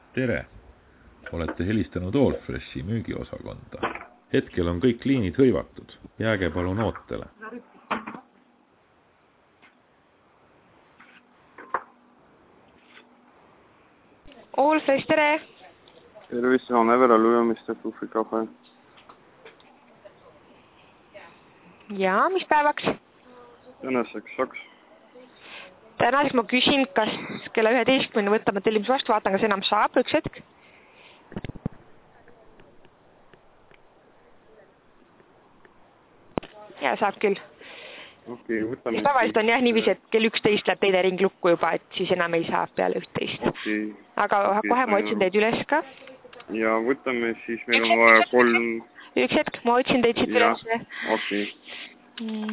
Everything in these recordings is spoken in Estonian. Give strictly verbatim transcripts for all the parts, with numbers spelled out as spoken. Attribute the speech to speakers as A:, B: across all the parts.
A: Tere! Olete helistanud Allfreshi müügiosakonda. Hetkel on kõik liinid hõivatud. Jääge palun ootele.
B: Allfresh, tere!
C: Tervis, on Everal ujumiste Suhvikafe.
B: Jaa, mis päevaks?
C: Tänaseks saks.
B: Tänaseks ma küsin, kas kella üheteistkümne võtame tellimus vastu, vaatan, kas enam saab, üks hetk. Jaa, saab küll.
C: Okei, võtame...
B: Tavaliselt on jah niiviisi, et kell üksteist läheb teine ring lukku juba, et siis enam ei saa peale üht-teist.
C: Okei.
B: Aga kohe ma otsin teid üles ka.
C: Ja võtame siis, meil on vaja kolm...
B: Üks hetk, ma otsin teid siit üles.
C: Okei.
B: Mm.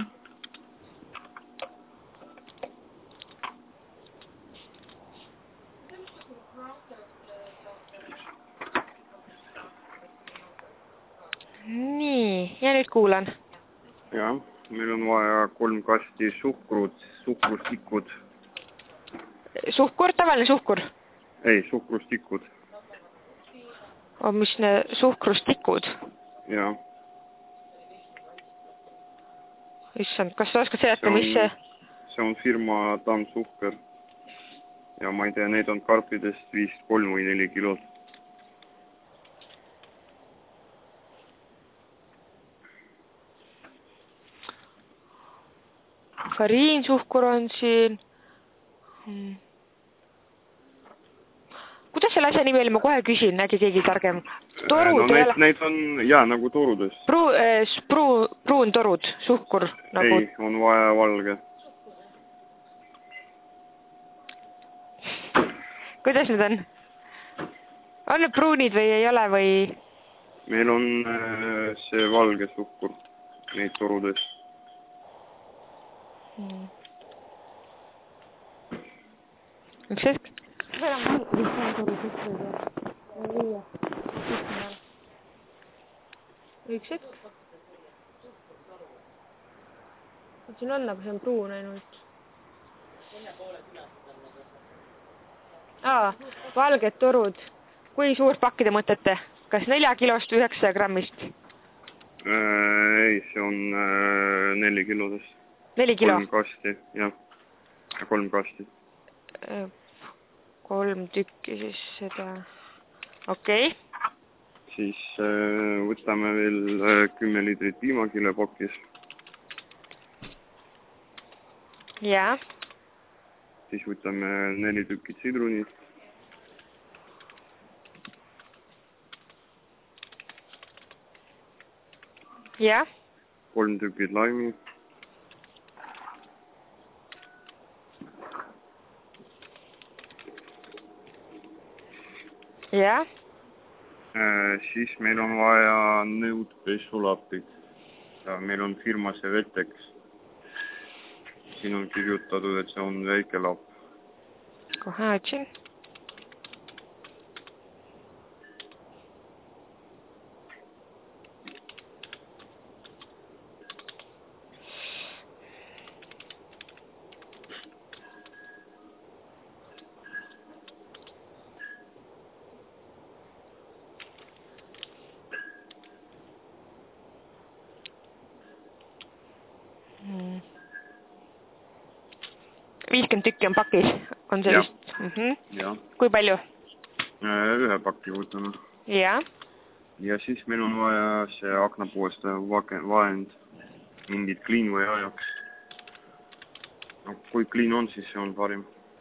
B: Nii, ja nüüd kuulan.
C: Ja, meil on vaja kolm kasti suhkrut, suhkrustikud.
B: Suhkur, tavaline suhkur?
C: Ei, suhkrustikud.
B: O, mis ne suhkrustikud?
C: Ja.
B: Issand, kas sa oskad seleta, mis see?
C: See on firma Tam Suhker. Ja ma ei tea, need on karpidest viis kolm või neli kilot.
B: Fariinsuhkur on siin. Hmm. Kuidas selle asja nimi oli, ma kohe küsin, äkki keegi targem. Torud,
C: no need, need on, jaa, nagu torudest.
B: Pruu, äh, pruu, pruun torud, suhkur. Nagu...
C: Ei, on vaja valge.
B: Kuidas need on? On need pruunid või ei ole või?
C: Meil on äh, see valge suhkur, neid torudest.
B: Hmm. Üks hetk. Üks hetk. Siin on, aga see on pruun ainult. Aa, valged torud. Kui suurt pakki te mõtlete? Kas nelja kilost või üheksa grammist?
C: Äh, ei, see on äh, neli kilodest.
B: Neli kilo?
C: Kolm kasti, jah. Kolm kasti.
B: Kolm tükki siis seda. Okei. Okay.
C: Siis äh, võtame veel äh, kümme liitrit piimakile pakis.
B: Jaa.
C: Siis võtame neli tükki sidrunit.
B: Jaa.
C: Kolm tükid laimi.
B: Jaa.
C: Äh, siis meil on vaja nõudpesulapid. Ja meil on firma see Vetex. Siin on kirjutatud, et see on väike lapp.
B: Kohe otsin. viiskümmend tükki on pakis, on see vist? Mm-hmm.
C: Ja.
B: Kui palju?
C: Ühe pakki võtame.
B: Ja.
C: Ja siis meil on vaja see aknapuust vahend, mingid kliin või ajaks. No, kui kliin on, siis see on parim.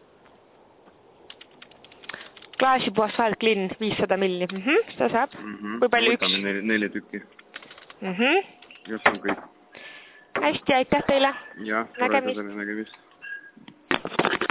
B: Klaasipuhast vahel kliin viissada milli. Mm-hmm, seda saab.
C: Mm-hmm.
B: Kui palju üks?
C: Võtame neli, neli tükki.
B: Mm-hmm.
C: Ja see on kõik.
B: Hästi, aitäh teile.
C: Ja, nägemist. nägemist.